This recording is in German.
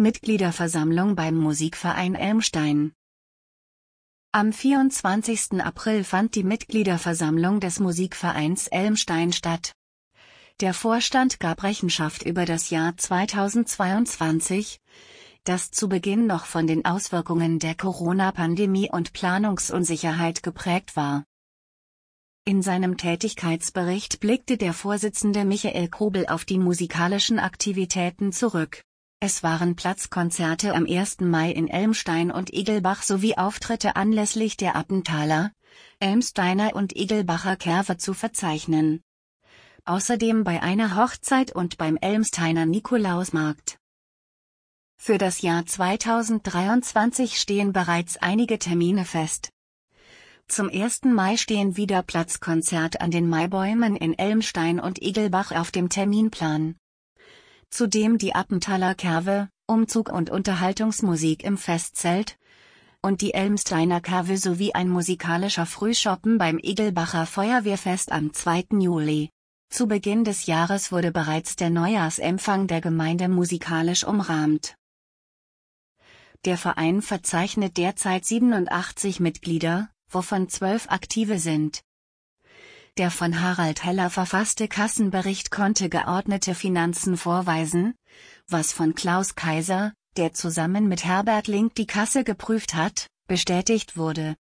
Mitgliederversammlung beim Musikverein Elmstein. Am 24. April fand die Mitgliederversammlung des Musikvereins Elmstein statt. Der Vorstand gab Rechenschaft über das Jahr 2022, das zu Beginn noch von den Auswirkungen der Corona-Pandemie und Planungsunsicherheit geprägt war. In seinem Tätigkeitsbericht blickte der Vorsitzende Michael Krobel auf die musikalischen Aktivitäten zurück. Es waren Platzkonzerte am 1. Mai in Elmstein und Igelbach sowie Auftritte anlässlich der Appenthaler, Elmsteiner und Igelbacher Kerwe zu verzeichnen. Außerdem bei einer Hochzeit und beim Elmsteiner Nikolausmarkt. Für das Jahr 2023 stehen bereits einige Termine fest. Zum 1. Mai stehen wieder Platzkonzert an den Maibäumen in Elmstein und Igelbach auf dem Terminplan. Zudem die Appenthaler Kerwe, Umzug und Unterhaltungsmusik im Festzelt, und die Elmsteiner Kerwe sowie ein musikalischer Frühschoppen beim Igelbacher Feuerwehrfest am 2. Juli. Zu Beginn des Jahres wurde bereits der Neujahrsempfang der Gemeinde musikalisch umrahmt. Der Verein verzeichnet derzeit 87 Mitglieder, wovon 12 aktive sind. Der von Harald Heller verfasste Kassenbericht konnte geordnete Finanzen vorweisen, was von Klaus Kaiser, der zusammen mit Herbert Link die Kasse geprüft hat, bestätigt wurde.